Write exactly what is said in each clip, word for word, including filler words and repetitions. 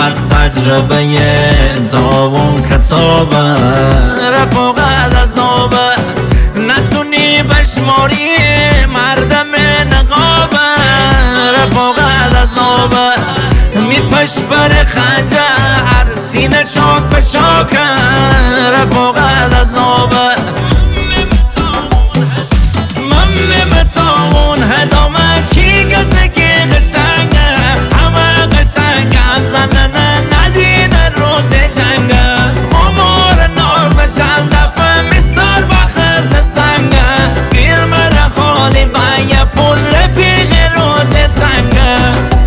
هر تجربه داوون کتابه رفاق عذابه نتونی بشماری مردم نقابه رفاق عذابه میپش بر خنجر سینه چاک به چاکه رفاق عذابه من میبتاون هدامه کی گته کی قشنگه همه قشنگم زننه ندین روز جنگه امور نار به چند دفعه میسار بخرد سنگه گیر مره خالی و یه پول رفیق روز تنگه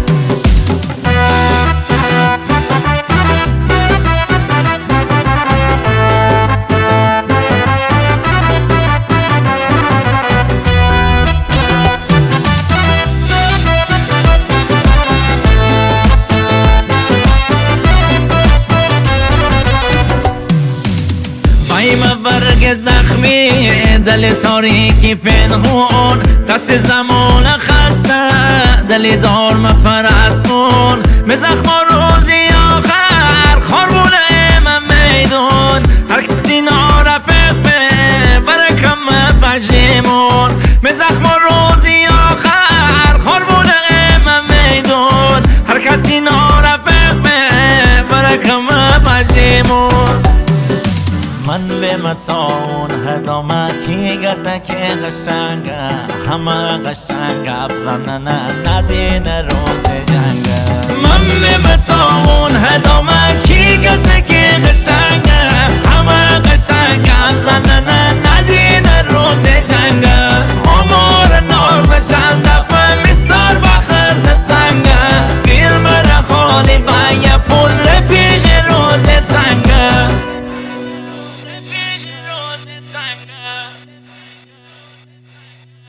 برگ زخمی دل تاریکی پنهون دست زمان خسته دلی دار مپرستون به زخم روزی آخر خاربون امم میدون هر کسی نارفق به برکم پشیمون به زخم روزی آخر خاربون امم میدون هر کسی نارفق به برکم پشیمون من به متاون هدامه کی گته که قشنگه همه قشنگ افزنه ندین روز جنگه من به